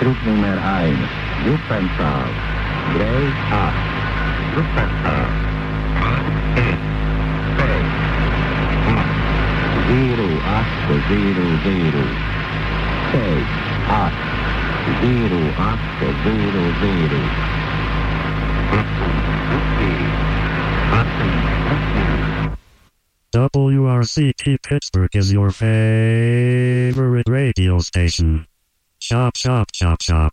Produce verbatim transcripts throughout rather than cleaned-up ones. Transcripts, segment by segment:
Groep nummer één. Groepcentraal. drie acht. Groepcentraal. acht één. vijf. acht. zero acht zero zero. vijf. acht. zero acht zero zero. W R C P Pittsburgh is your favorite radio station. Chop, chop, chop, chop.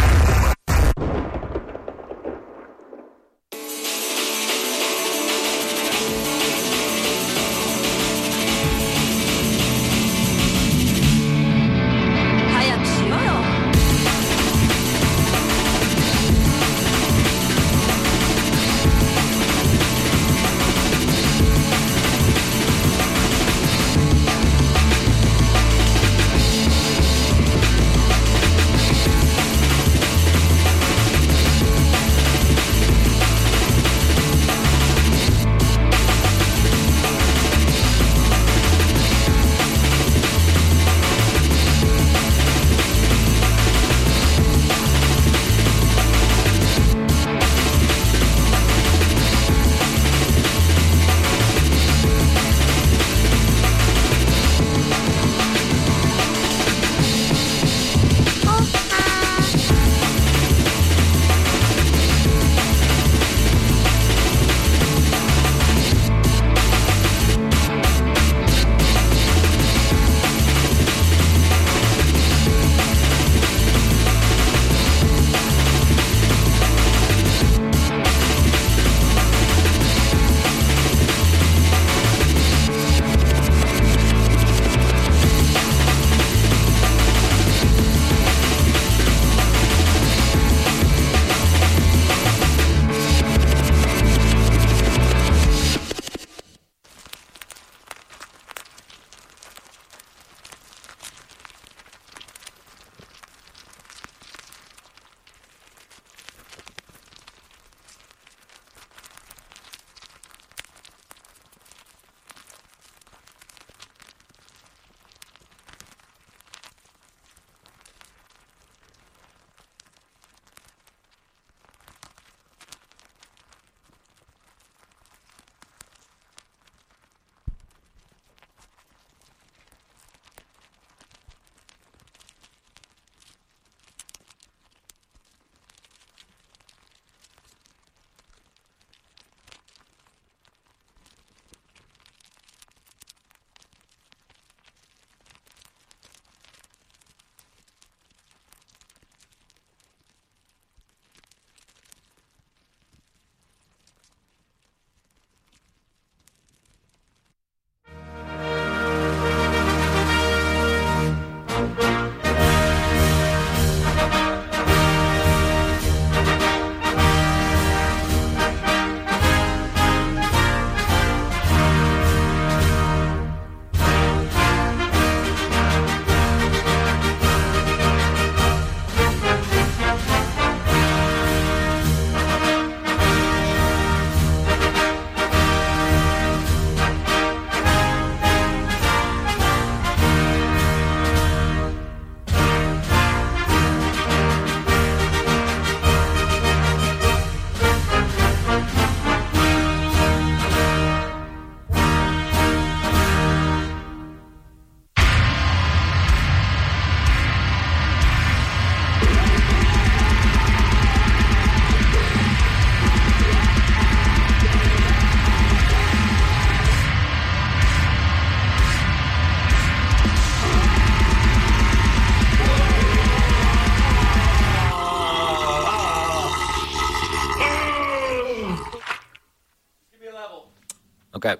Okay.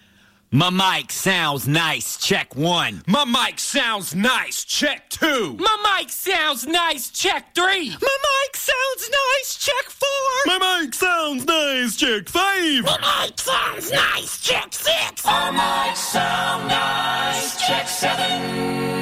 My mic sounds nice, check one. My mic sounds nice, check two. My mic sounds nice, check three. My mic sounds nice, check four. My mic sounds nice, check five. My mic sounds nice, check six. Our mics sound nice, check seven.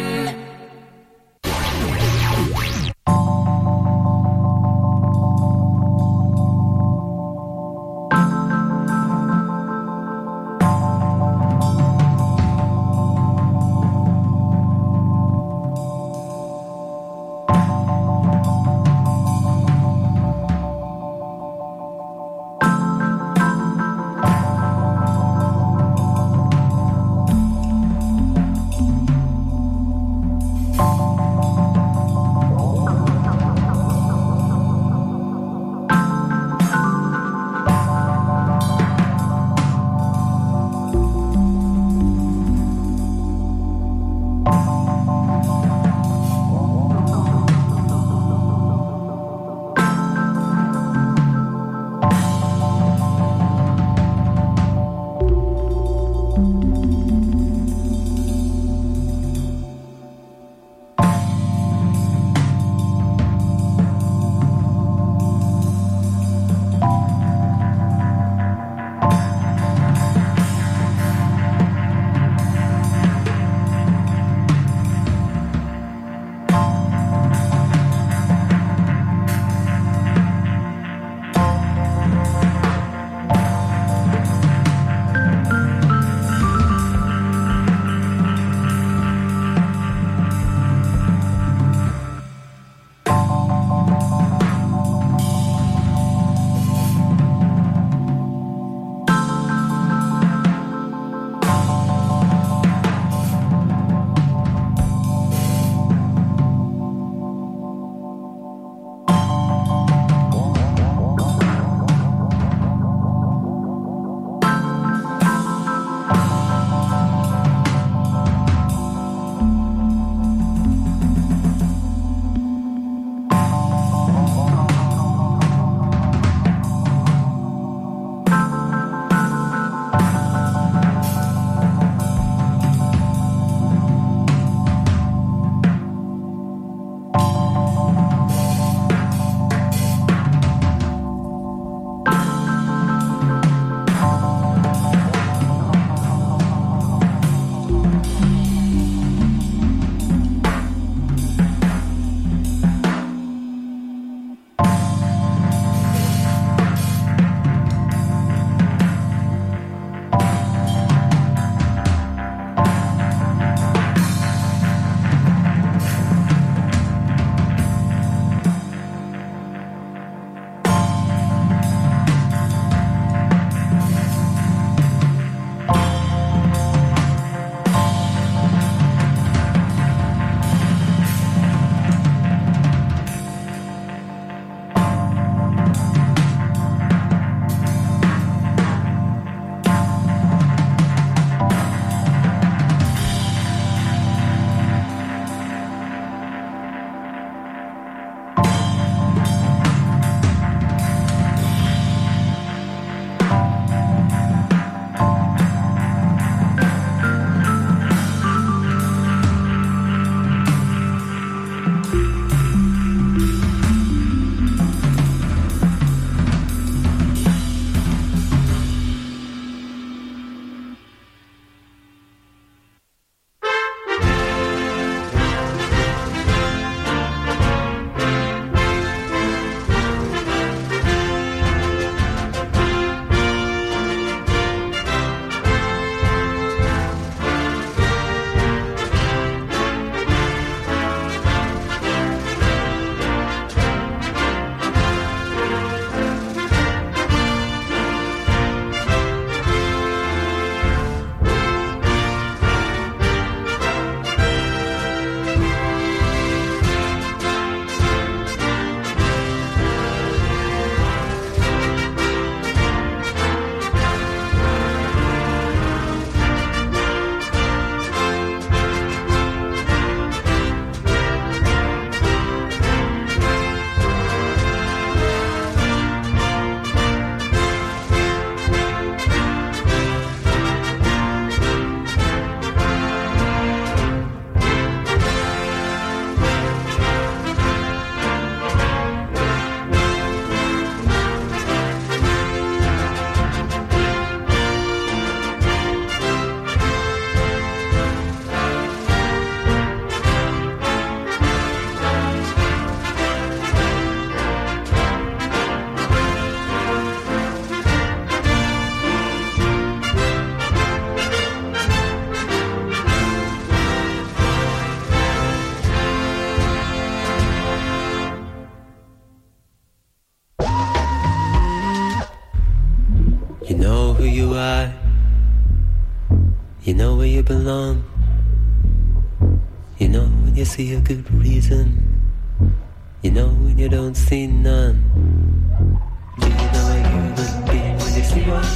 You know who you are. You know where you belong. You know when you see a good reason. You know when you don't see none. Do you know a human being when you see one?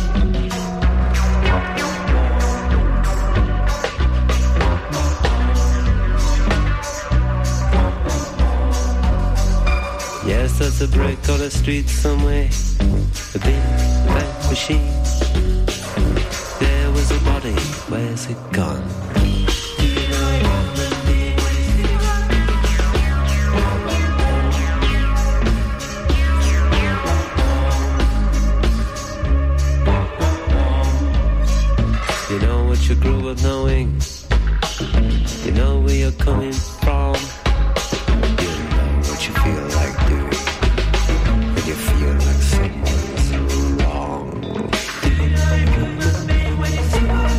Yes, there's a brick on the street somewhere. A big fat machine. There was a body, where's it gone? Do you know a human being when you see one? You know what you grew up knowing. You know where you're coming from. You know what you feel like doing when you feel like someone's wrong. Do you know a human being when you see one?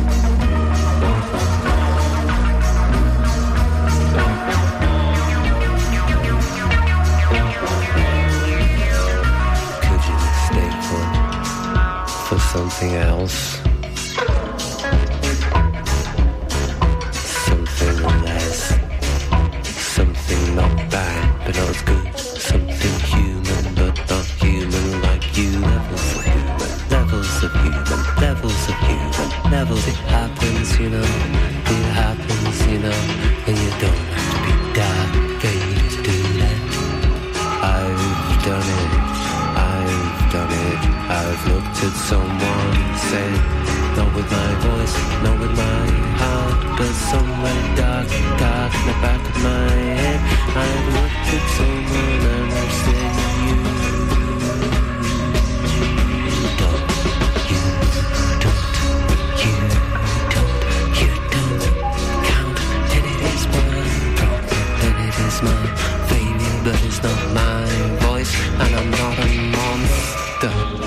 Could you mistake one for something else? Something less. Something not bad, but not as good. Something human, but not human like you. Levels of human, levels of human, levels of human, levels. It happens, you know. It happens, you know. And you don't have to be that gay to do that. I've done it. I've done it. I've looked at someone, said, not with my voice, not with my heart, but somewhere dark, dark in the back of my head. I've looked at someone and I've said, you don't, you don't, you don't, you don't count. And it is my problem, and it is my failure, but it's not my voice, and I'm not a monster.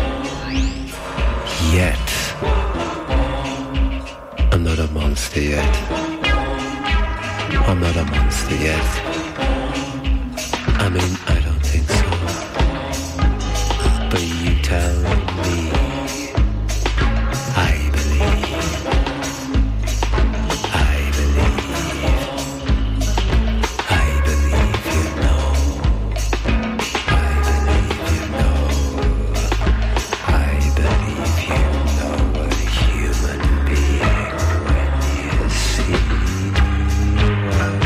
Yet. I'm not a monster yet. I'm not a monster yet. I mean, I don't think so. But you tell me. I believe. I believe. I believe you know. I believe you know. I believe you know a human being when you see one.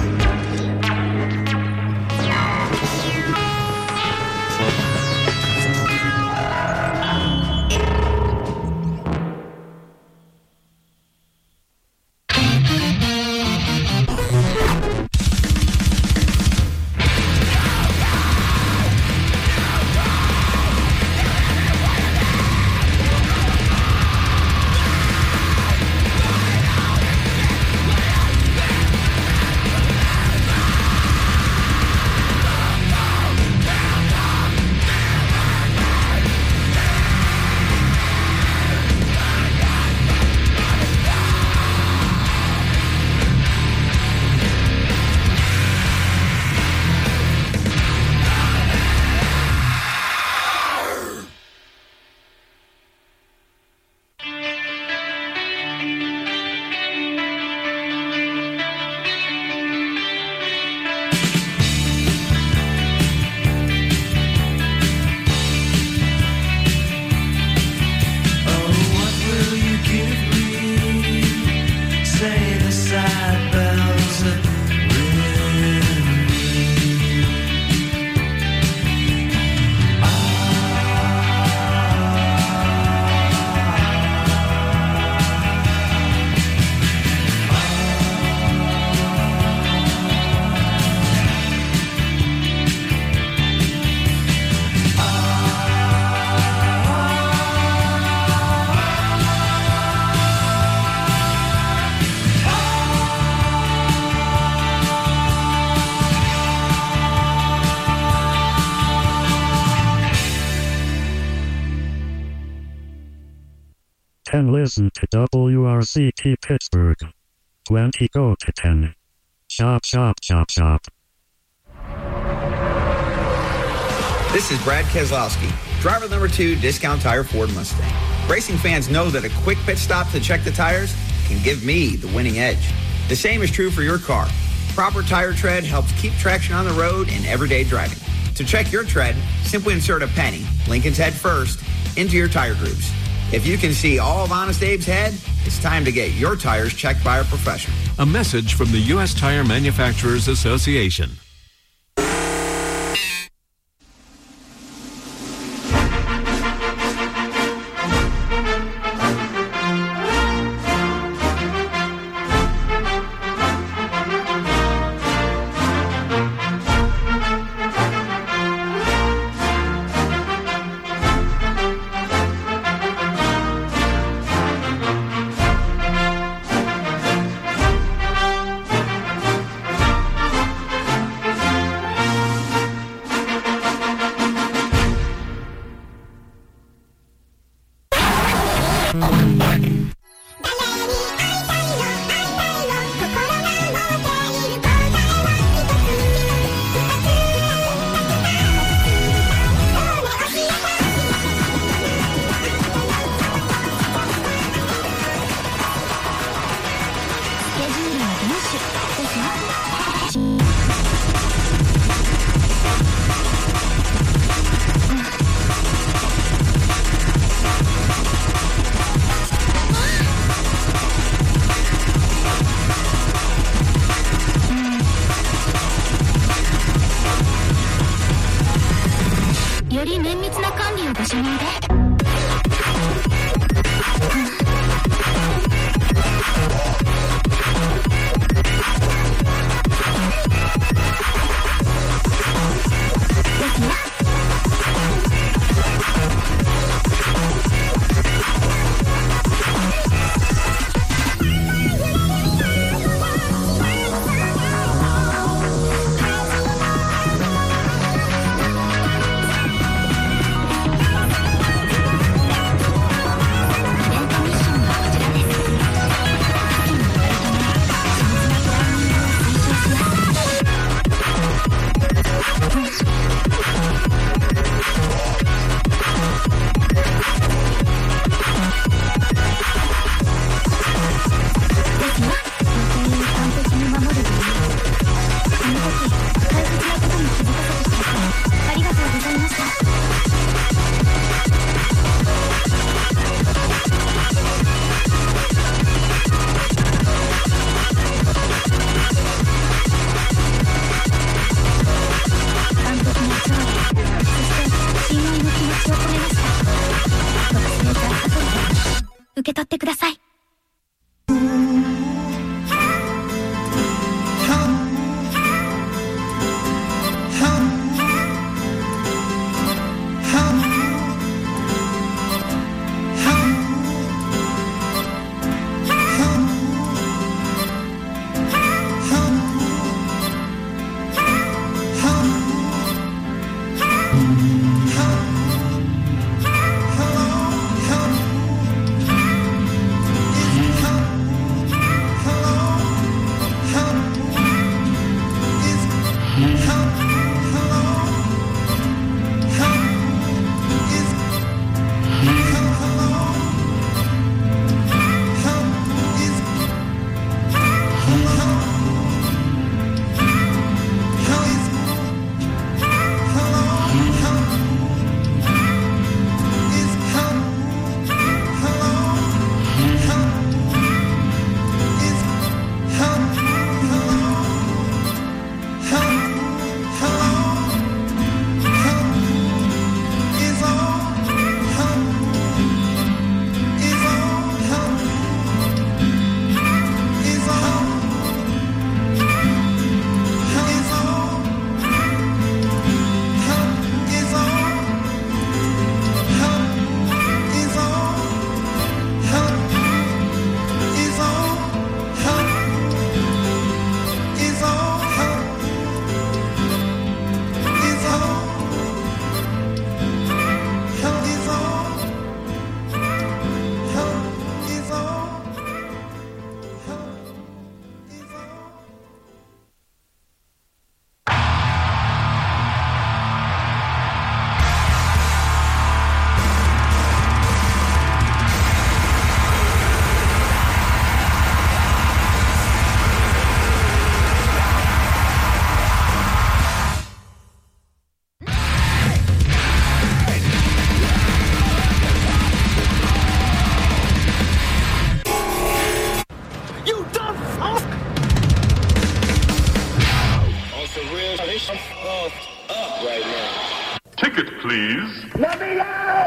ten listen to W R C T Pittsburgh. twenty go to ten. Shop, shop, shop, shop. This is Brad Keselowski, driver number two, Discount Tire Ford Mustang. Racing fans know that a quick pit stop to check the tires can give me the winning edge. The same is true for your car. Proper tire tread helps keep traction on the road in everyday driving. To check your tread, simply insert a penny, Lincoln's head first, into your tire grooves. If you can see all of Honest Abe's head, it's time to get your tires checked by a professional. A message from the U S Tire Manufacturers Association.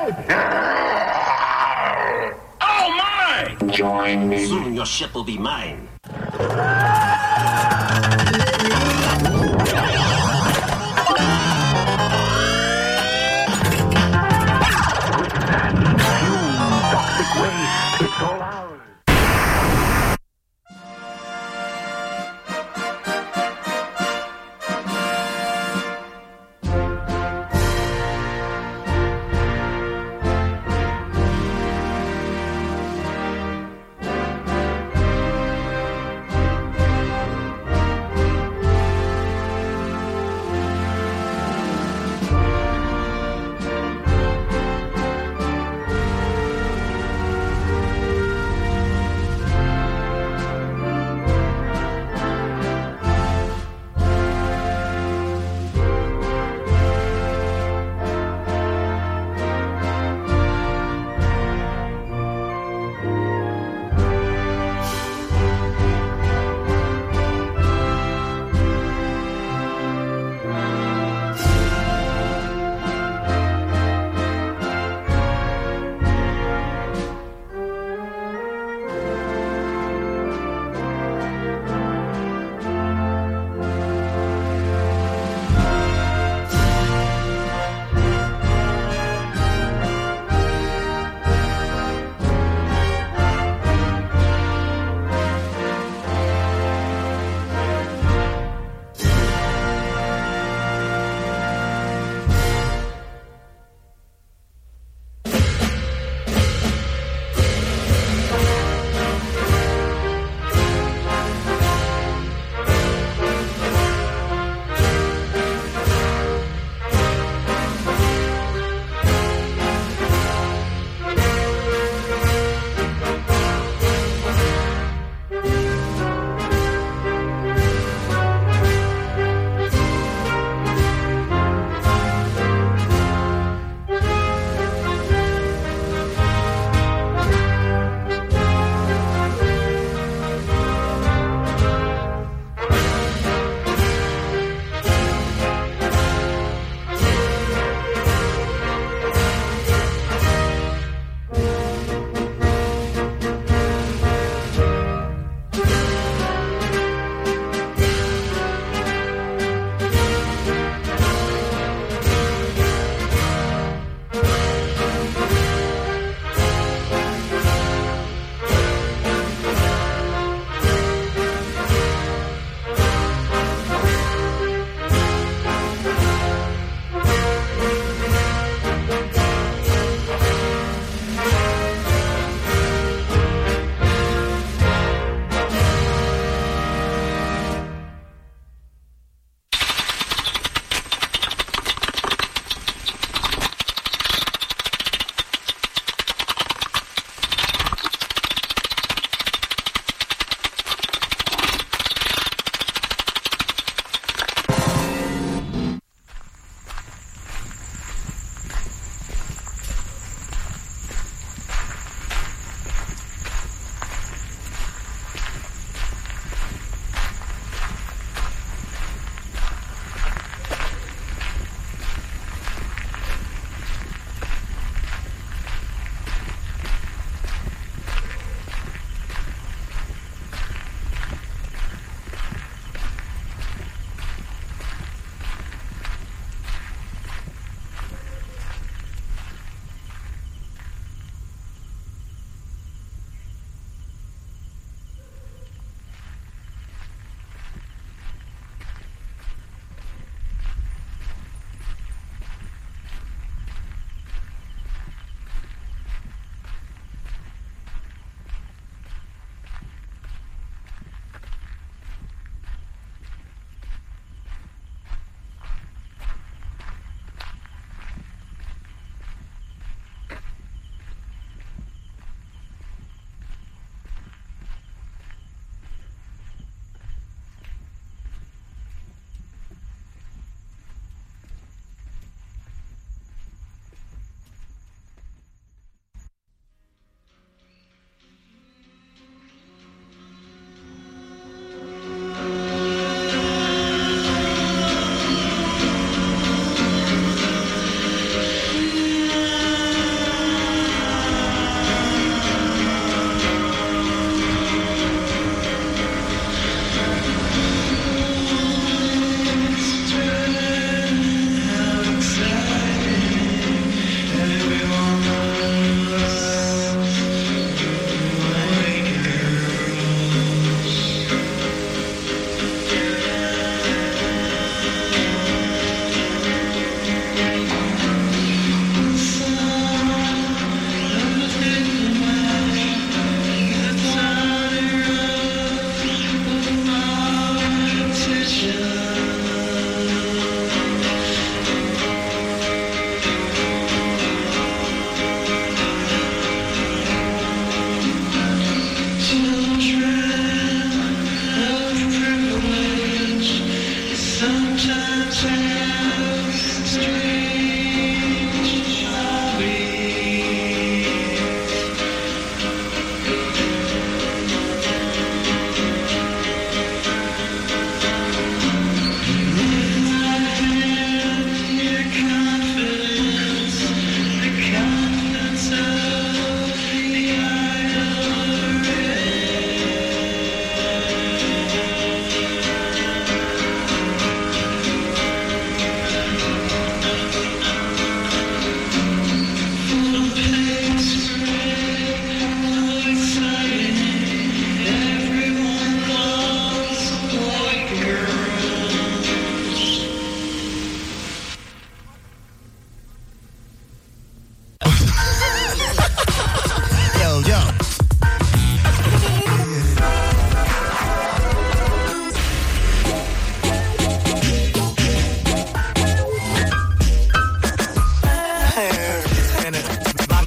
Oh my! Join me. Soon your ship will be mine. Toxic waste, it's all ours.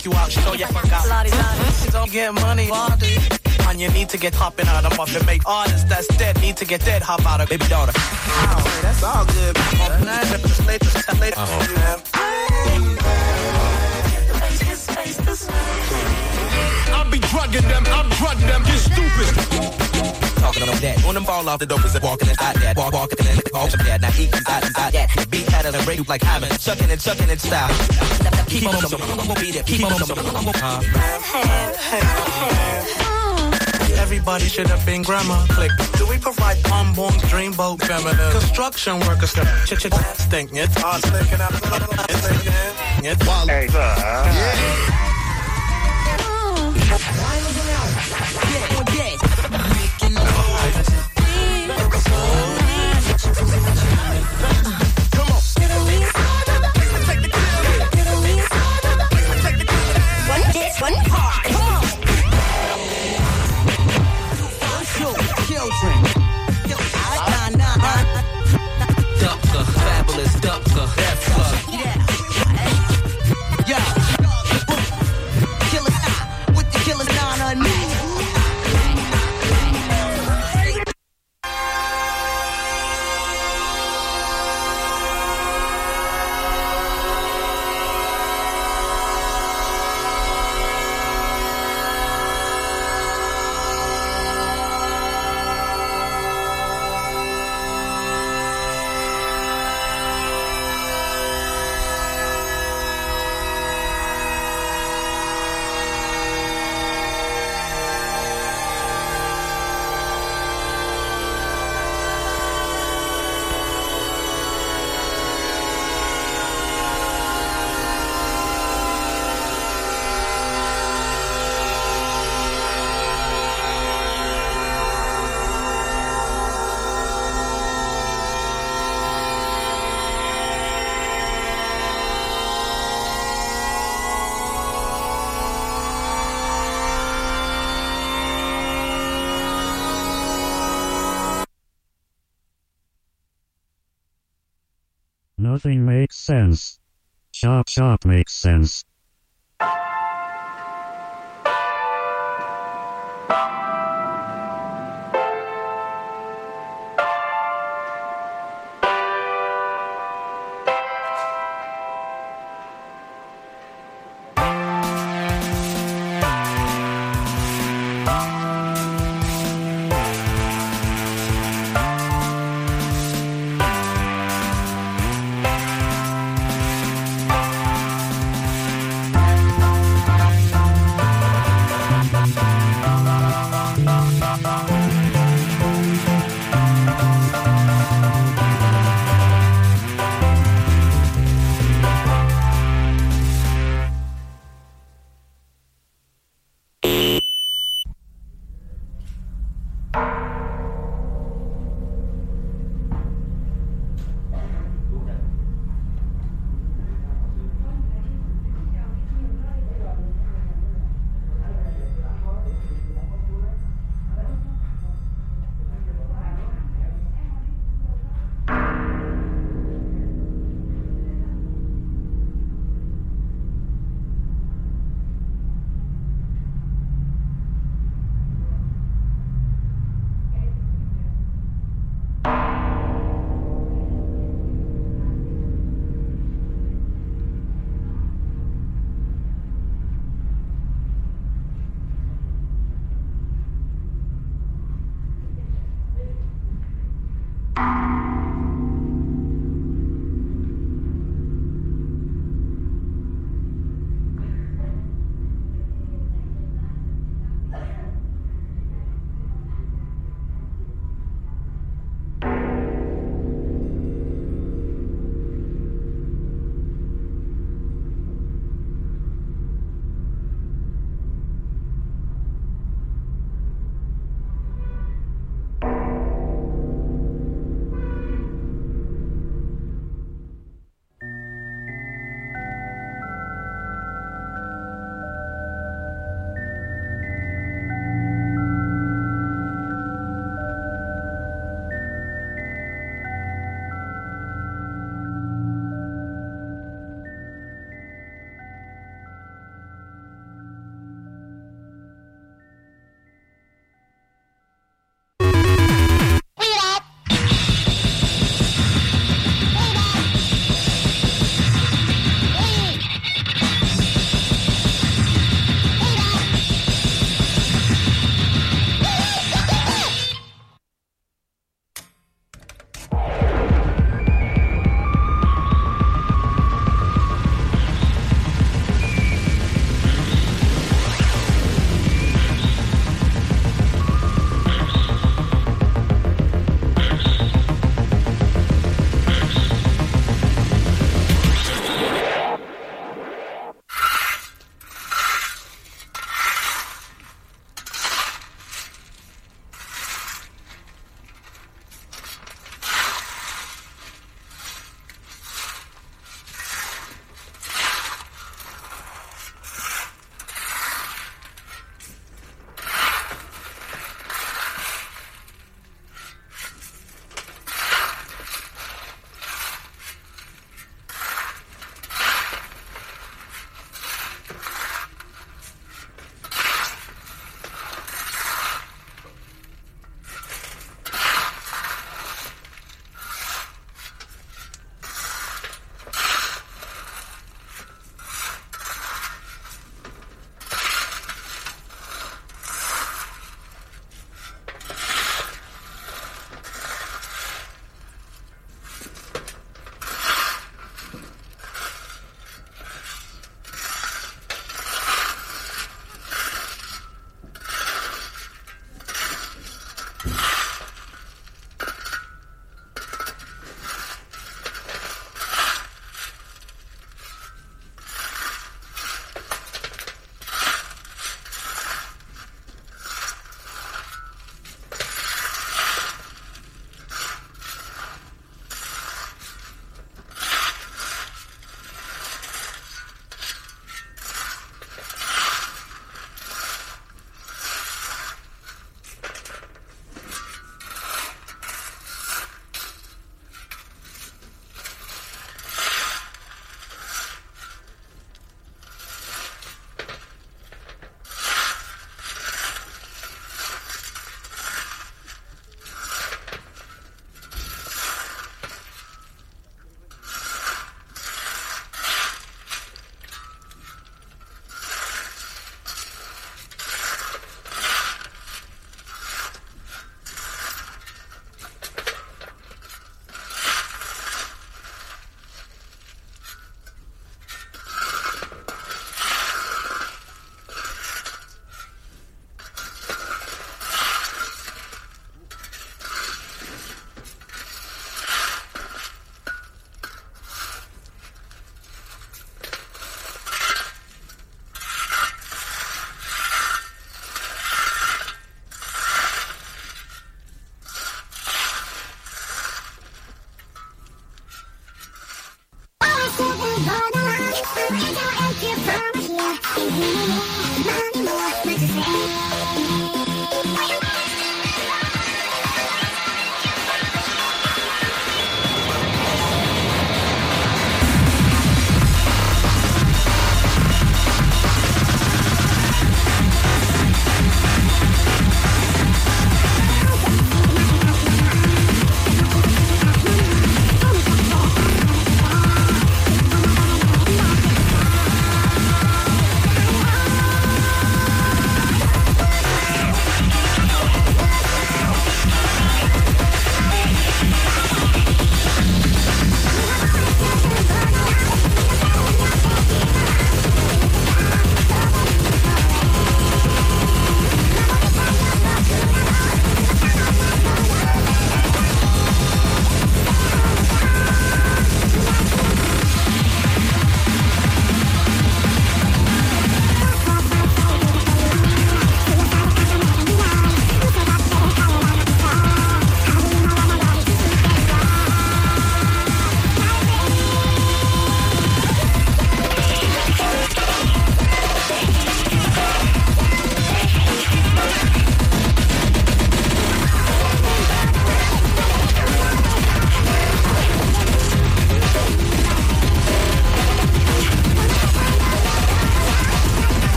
take you out, show you forgot. Don't get money, and you need to get hopping out of muffin. Make artists that's dead need to get dead. Hop out of baby daughter. Oh, that's all good. I'll be drugging them, I'm drugging them, you stupid. Talking about that. When them fall off the dope is walking inside that. Walk, walking in the walk that. Now eat inside, inside that. The beat had a break you like Hyman. Chucking and chucking in style. Keep on, I'm gonna be there. Keep on, I'm gonna Everybody should have been grandma. Click. Do we provide unborn dreamboat feminine? Construction workers ch ch stink. It's hard sticking out. It's wild. Hey, yeah. One part. Come on. Children. Ducker, fabulous ducker. Yeah. Yeah. Killer style with the killer nine on me. Nothing makes sense. Chop chop makes sense.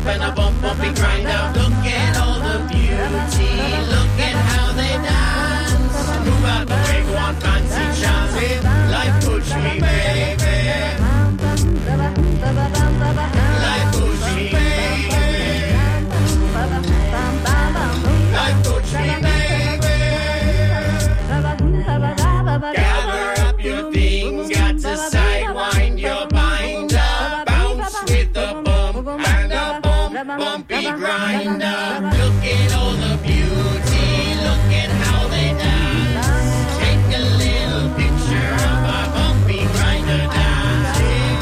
bump and a bump bumpy grinder. Look at all the beauty, look at how they dance. Move out the way, go on fancy chances. Life push me, baby. Life push me, baby. Life push me, baby. Gather up your things, got to sidewind your binder. Bounce with the bump and a bump, bumpy grinder. Look at all the beauty, look at how they dance. Take a little picture of our bumpy grinder dancing.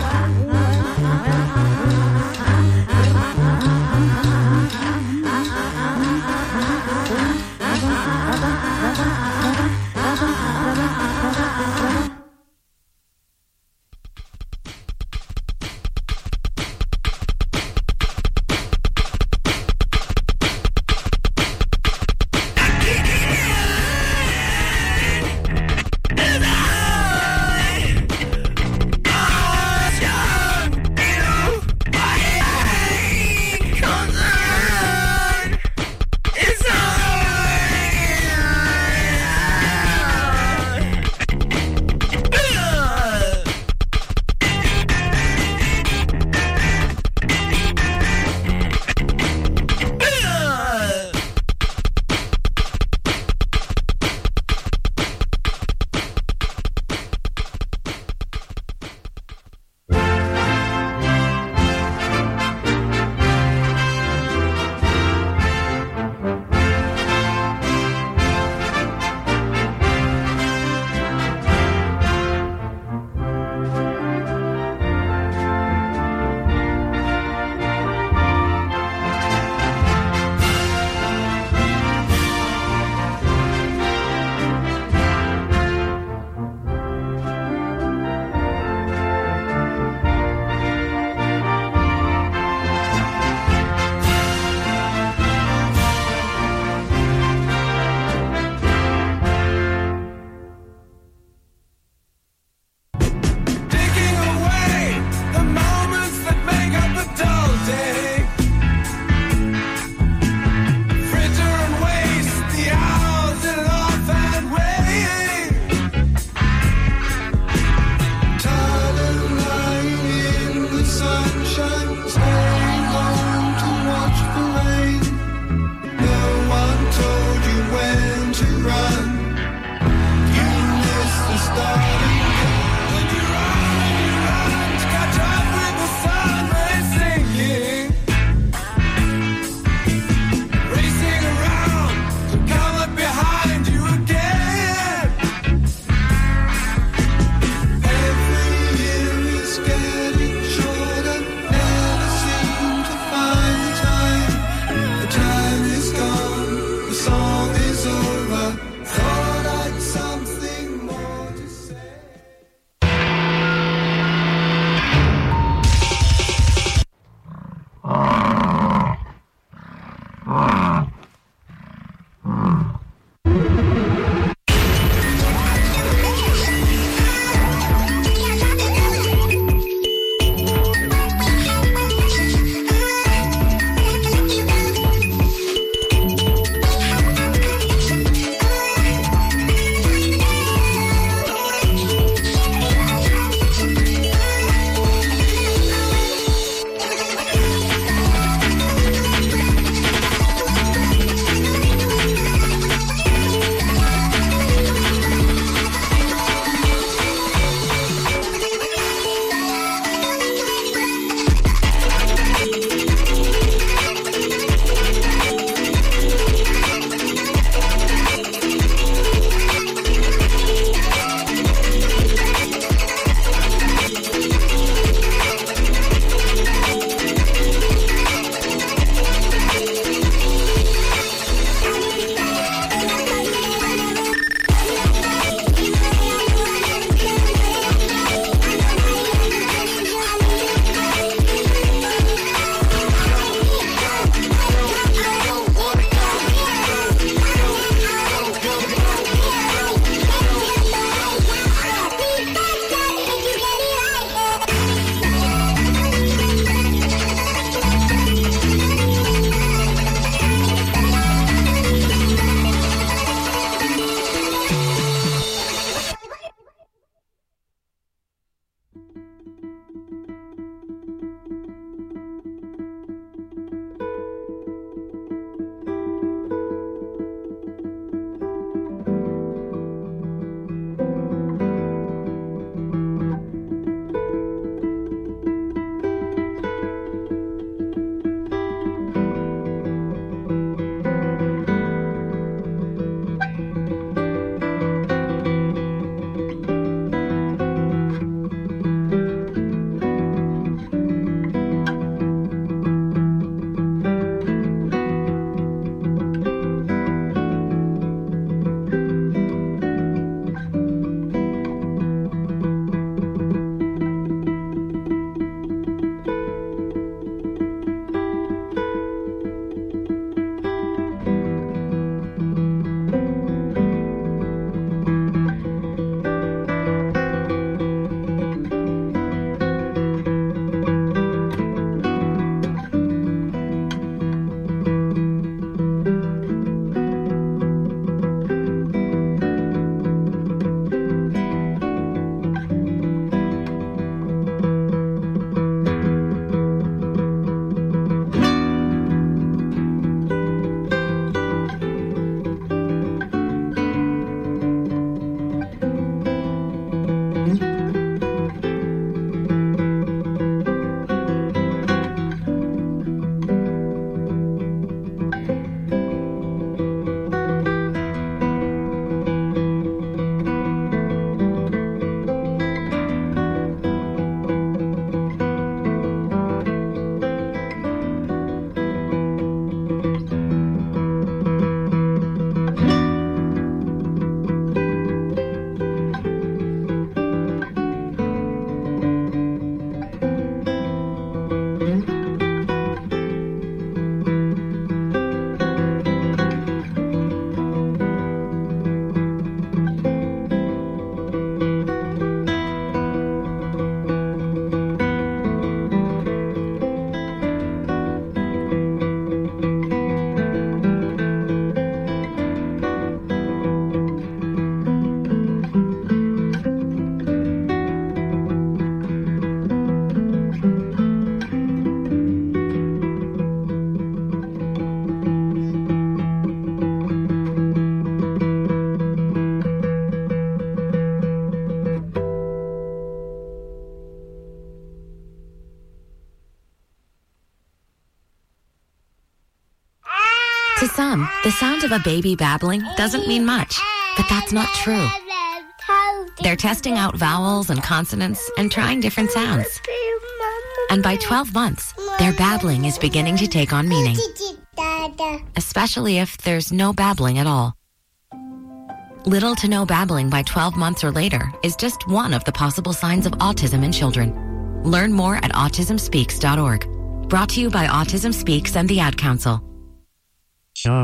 To some, the sound of a baby babbling doesn't mean much, but that's not true. They're testing out vowels and consonants and trying different sounds. And by twelve months, their babbling is beginning to take on meaning, especially if there's no babbling at all. Little to no babbling by twelve months or later is just one of the possible signs of autism in children. Learn more at autism speaks dot org. Brought to you by Autism Speaks and the Ad Council. Shop.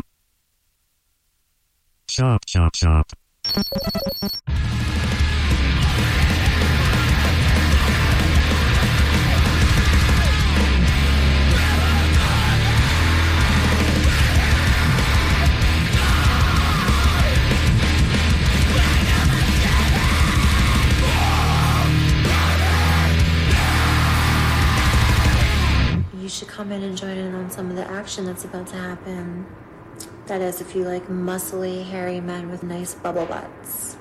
Shop, shop, shop. You should come in and join in on some of the action that's about to happen. That is, if you like muscly, hairy men with nice bubble butts.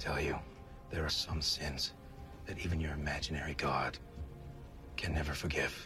tell you, there are some sins that even your imaginary God can never forgive.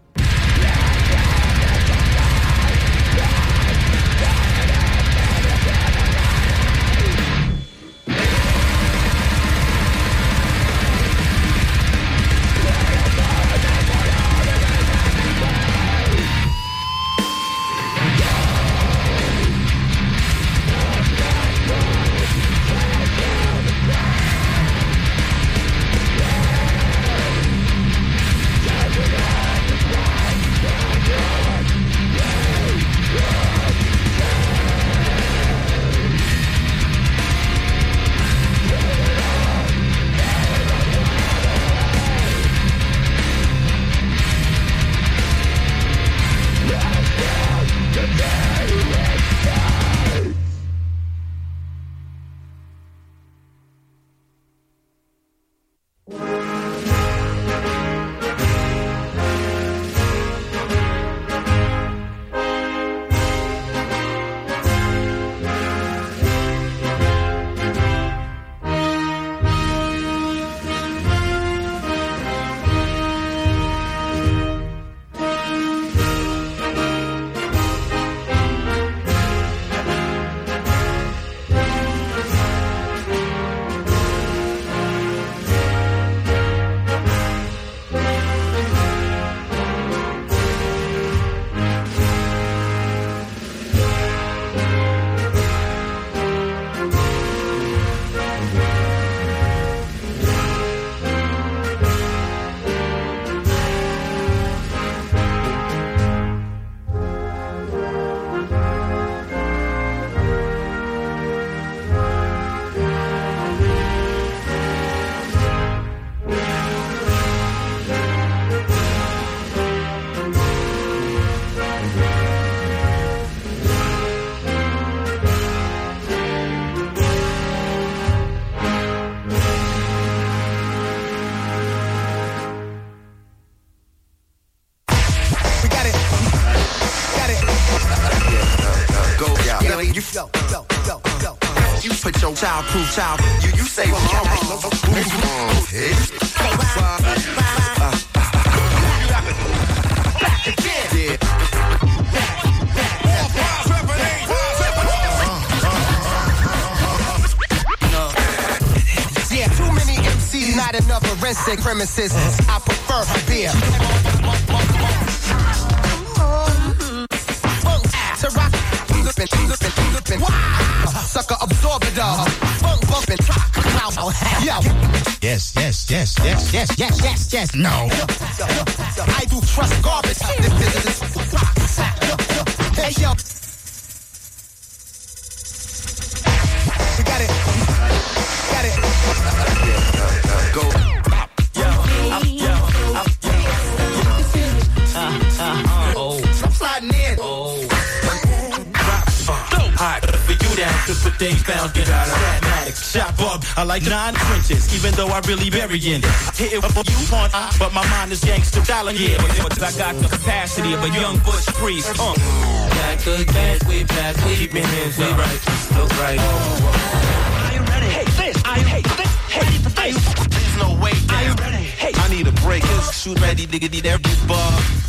Childproof child, you you say wrong. Yeah, too many M Cs, not enough forensic premises. I prefer beer. To rock. Sucker absorb it all. Bump, bump, and try. Yo. Yes, yes, yes, yes, yes, yes, yes, yes. No. I do trust garbage. This business is hey, yo. We got it. Got it. Go. Yo, up, yo, up, yo. Uh, uh, uh, oh. I'm sliding in. Oh. Hot for you down, cause what they found get out of mathematics. Shot up, I like nine trenches, even though I really bury in it. Hit it for you on, but my mind is gangster dollar, yeah. But I got the capacity of a young bush priest. Uh. Black good gas, we black, we keep your hands up. Right, look right. Are you ready? Hey, this, are you, hey, this, hey, this. There's no way down. Are you ready? Hey, I need a break, cause shoot ready, nigga, need every bar.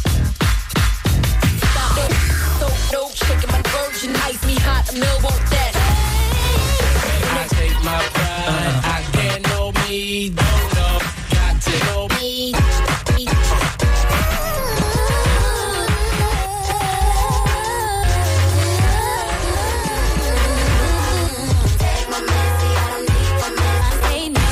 Dope, shaking my virgin, ice me hot, a mill won't that. I take my pride, I can't know me, don't know, got to know me. Take my mercy, I don't need one man, I ain't me.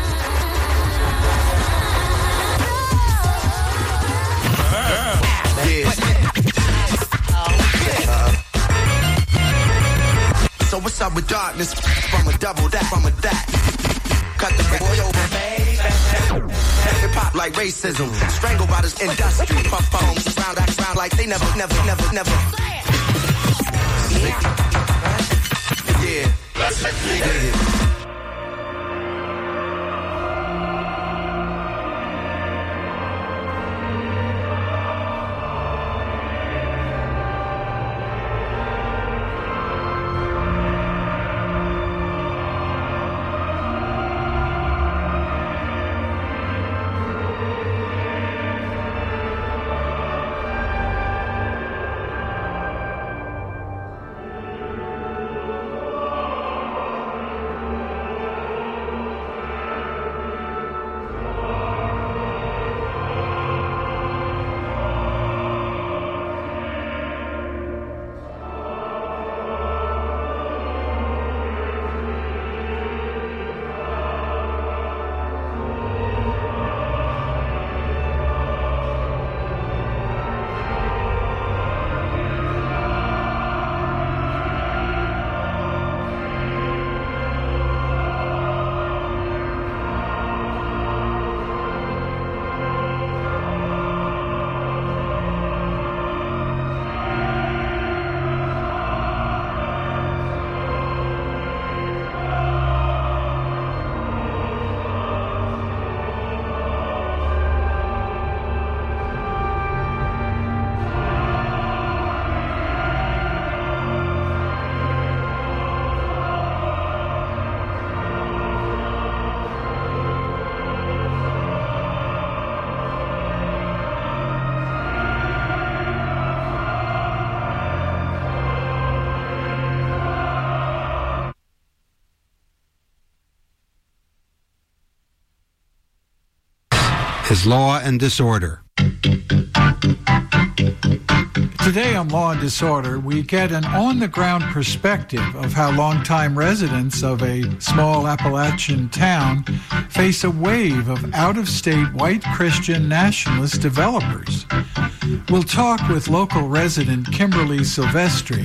So what's up with darkness? From a double that, from a that. Cut the boy over, baby. Hip hop like racism. Strangled by this industry. Puff phones round, act round like they never, never, never, never. Yeah. Yeah. is Law and Disorder. Today on Law and Disorder, we get an on-the-ground perspective of how longtime residents of a small Appalachian town face a wave of out-of-state white Christian nationalist developers. We'll talk with local resident Kimberly Silvestri